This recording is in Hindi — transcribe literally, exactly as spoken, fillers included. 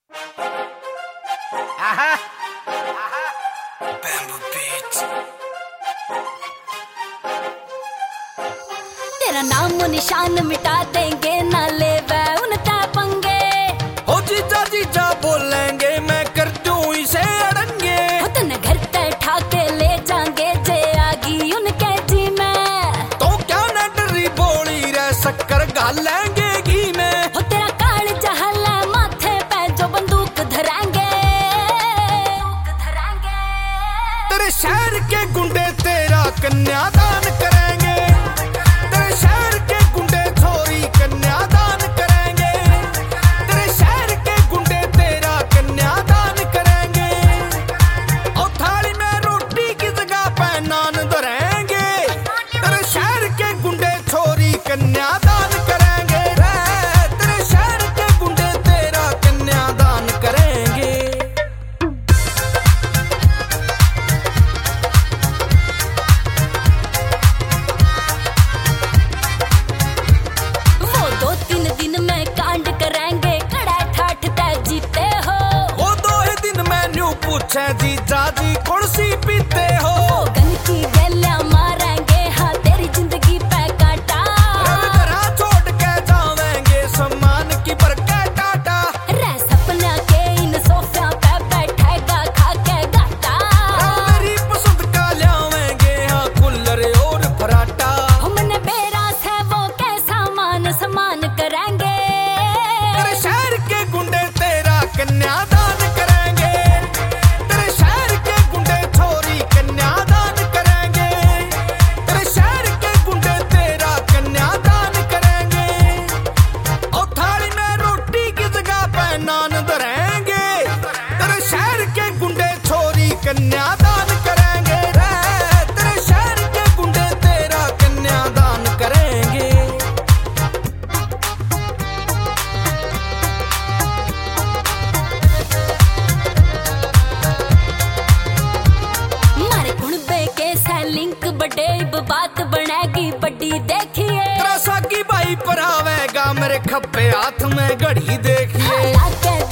आहा, आहा, Bamboo Beats। तेरा नाम निशान मिटा देंगे ना ले उनका पंगे। हो जीजा जीजा बोलेंगे मैं कर दूं इसे अड़ंगे। हो तने घर पे ठाके ले जाएंगे जे आगी उनके जी में। तो क्या न डरी बोली रे शक्कर गालेंगे घी में। हो तेरा काल जहला माथे पे जो बंदूक धराएंगे तेरे शहर के गुंडे तेरा कन्यादान करेंगे। तेरे शहर के गुंडे छोरी कन्यादान करेंगे। तेरे शहर के गुंडे तेरा कन्यादान करेंगे। और थाली में रोटी की जगह पे नान धरेंगे। तेरे शहर के गुंडे छोरी कन्यादान करेंगे रे। तेरे शहर के गुंडे तेरा कन्यादान करेंगे। पूछे जीजा जी कौन सी पीते हो। गन की गलियां मारेंगे हाँ तेरी जिंदगी पे काटा। रविंद्रा छोड़ के जावेंगे सम्मान की बरके टाटा। रह सपना के इन सोफिया पे बैठेगा खा के गाटा। मेरी पसंद का लावेंगे हाँ कुल्लर और फराटा। हमने बेरास है वो कैसा मान सम्मान करेंगे। तेरे शहर के गुंडे तेरा कन्यादान करेंगे। तेरे शहर के गुंडे छोरी कन्यादान करेंगे। तेरे शहर के गुंडे तेरा कन्यादान करेंगे। और थाली में रोटी की जगह पे नान धरेंगे। तेरे शहर के गुंडे छोरी कन्यादान करेंगे रे। तेरे शहर के गुंडे तेरा कन्यादान करेंगे। लिंक बड़े बात बनेगी बड़ी देखिए। तेरा साकी भाई पर आवेगा मेरे खब्बे हाथ में घड़ी देखिए।